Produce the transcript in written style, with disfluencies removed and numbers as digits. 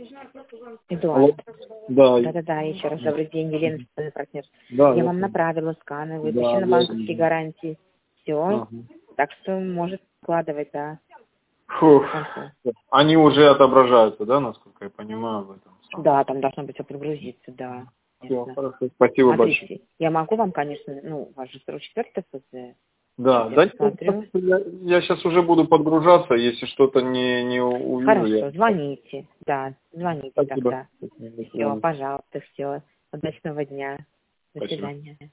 Эдуард. Да. Да-да-да, еще раз добрый день, Елена, партнер. Да, Я вам направила сканы, да, выпущены банковские гарантии. Все, Ага. так что может вкладывать, да. Фух. Они уже отображаются, да, насколько я понимаю в этом? Да, там должно быть все прогрузиться, да. Все, хорошо, спасибо Смотрите, большое. я могу вам, конечно, у вас же 44 ФЗ. Да, Я да, посмотрю. я сейчас уже буду подгружаться, если что-то не увижу. Хорошо, звоните, да, звоните Спасибо. тогда. Все, пожалуйста, все. Удачного дня. До Спасибо. свидания.